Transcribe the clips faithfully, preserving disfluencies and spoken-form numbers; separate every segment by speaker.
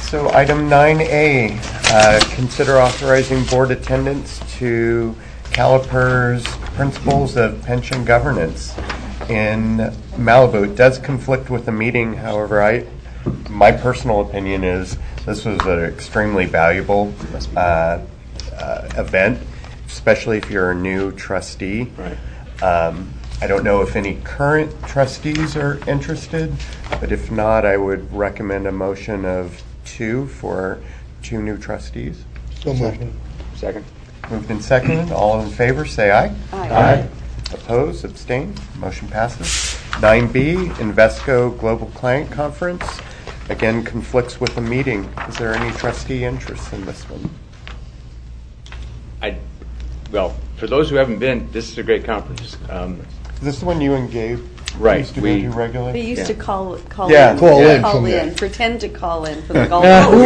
Speaker 1: So item nine A, uh, consider authorizing board attendance to CalPERS Principles of Pension Governance in Malibu. It does conflict with the meeting, however, I, my personal opinion is this was an extremely valuable uh, uh, event, especially if you're a new trustee.
Speaker 2: Right.
Speaker 1: Um, I don't know if any current trustees are interested, but if not, I would recommend a motion of two for two new trustees.
Speaker 3: So moved.
Speaker 2: Second.
Speaker 1: Moved and seconded. All in favor, say aye.
Speaker 4: Aye.
Speaker 1: Aye. Opposed, abstained, motion passes. nine B, Invesco Global Client Conference. Again, conflicts with the meeting. Is there any trustee interest in this one?
Speaker 2: I, well, for those who haven't been, this is a great conference. Um,
Speaker 1: Is this the one you and Gabe
Speaker 2: Right,
Speaker 1: used to
Speaker 2: we-
Speaker 1: go to regularly?
Speaker 4: They used
Speaker 2: Yeah.
Speaker 4: to call call
Speaker 1: Yeah.
Speaker 4: in,
Speaker 3: Call in
Speaker 4: call
Speaker 3: from
Speaker 4: in,
Speaker 3: there.
Speaker 4: pretend to call in for the golf.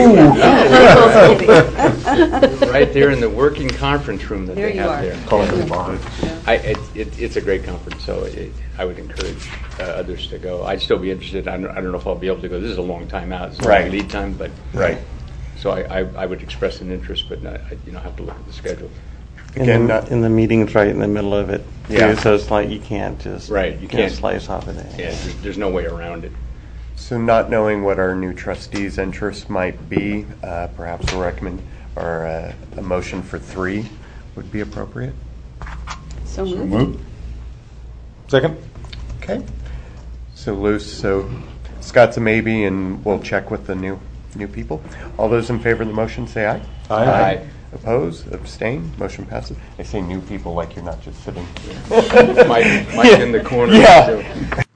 Speaker 2: right there in the working conference room that
Speaker 4: There
Speaker 2: they
Speaker 4: you
Speaker 2: have
Speaker 4: are.
Speaker 2: there.
Speaker 3: Call it the barn.
Speaker 2: I, it, it, it's a great conference, so it, I would encourage uh, others to go. I'd still be interested. I don't, I don't know if I'll be able to go. This is a long time out. It's a long
Speaker 1: Right.
Speaker 2: lead time, but
Speaker 1: Right.
Speaker 2: so I, I, I would express an interest, but not, I, you know, have to look at the schedule.
Speaker 5: And,
Speaker 1: Again,
Speaker 5: the,
Speaker 1: not-
Speaker 5: and the meeting's right in the middle of it, too,
Speaker 1: Yeah.
Speaker 5: so it's like you can't just
Speaker 2: Right, you
Speaker 5: know,
Speaker 2: can't-
Speaker 5: slice off of it.
Speaker 2: Yeah, there's, there's no way around it.
Speaker 1: So not knowing what our new trustees' interest might be, uh, perhaps a recommend or a, a motion for three would be appropriate.
Speaker 4: So moved.
Speaker 3: Second?
Speaker 1: Okay. So loose. So Scott's a maybe, and we'll check with the new new people. All those in favor of the motion, say aye.
Speaker 2: Aye.
Speaker 1: Opposed? Abstain? Motion passes. I say new people like you're not just sitting.
Speaker 2: Mike, Mike in the corner.
Speaker 1: Yeah.
Speaker 2: too.